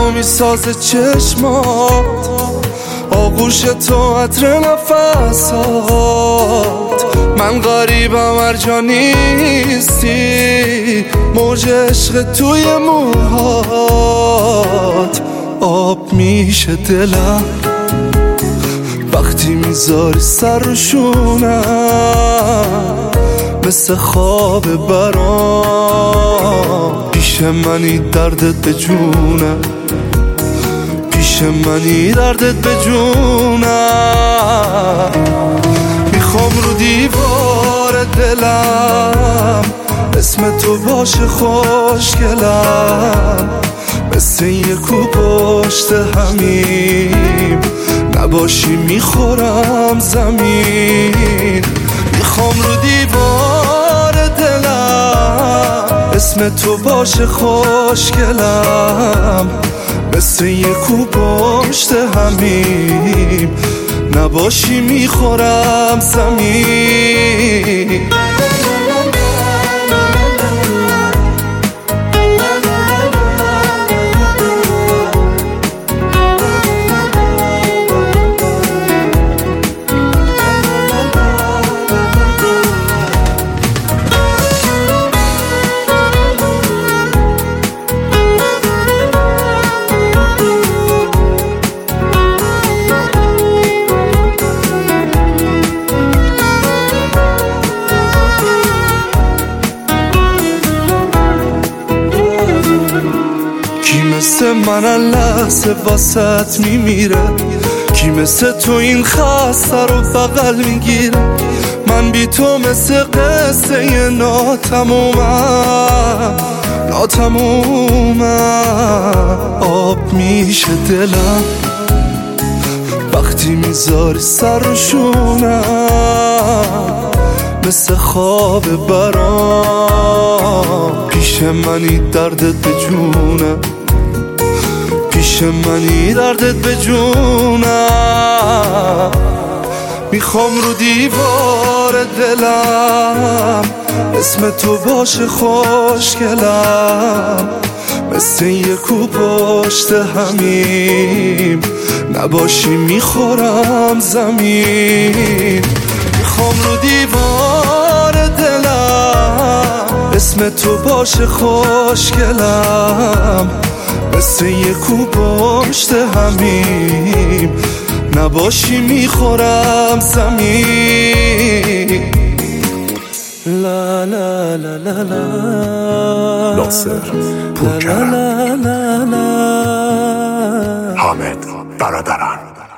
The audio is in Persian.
منو میسازه چشمات، آغوش تو عطر نفسات. من غریبم هر جا نیستی، موج عشق توی موهات. آب میشه دلم وقتی میذاری سر رو شونم، مثل خواب برام. پیش منی دردت به جونم، پیش منی دردت به جونم. میخوام رو دیوار دلم اسم تو باشه خوشگلم، مثل یه کو پشت همیم نباشی میخورم زمین. میخوام رو دیوار دلم اسم تو باشه خوشگلم، مثل یه کو پشت همیم نباشی میخورم زمین. کی مثل من لحظه واسط میمیره، کی مثل تو این خسته رو بغل میگیره. من بی تو مثل قصه ناتمومم، ناتمومم. آب میشه دلم وقتی میذاری سر رو شونم، مثل خواب برام. پیش منی دردت به جونم، پیش منی دردت به جونم. میخوام رو دیوار دلم اسم تو باشه خوشگلم، مثل یه کو پشت همیم نباشی میخورم زمین. میخوام رو دیوار دلم اسم تو باشه خوشگلم، مثل یه کو پشت همیم نباشی میخورم زمین. لا لا لا لا لا ناصر پورکرم، حامد برادران.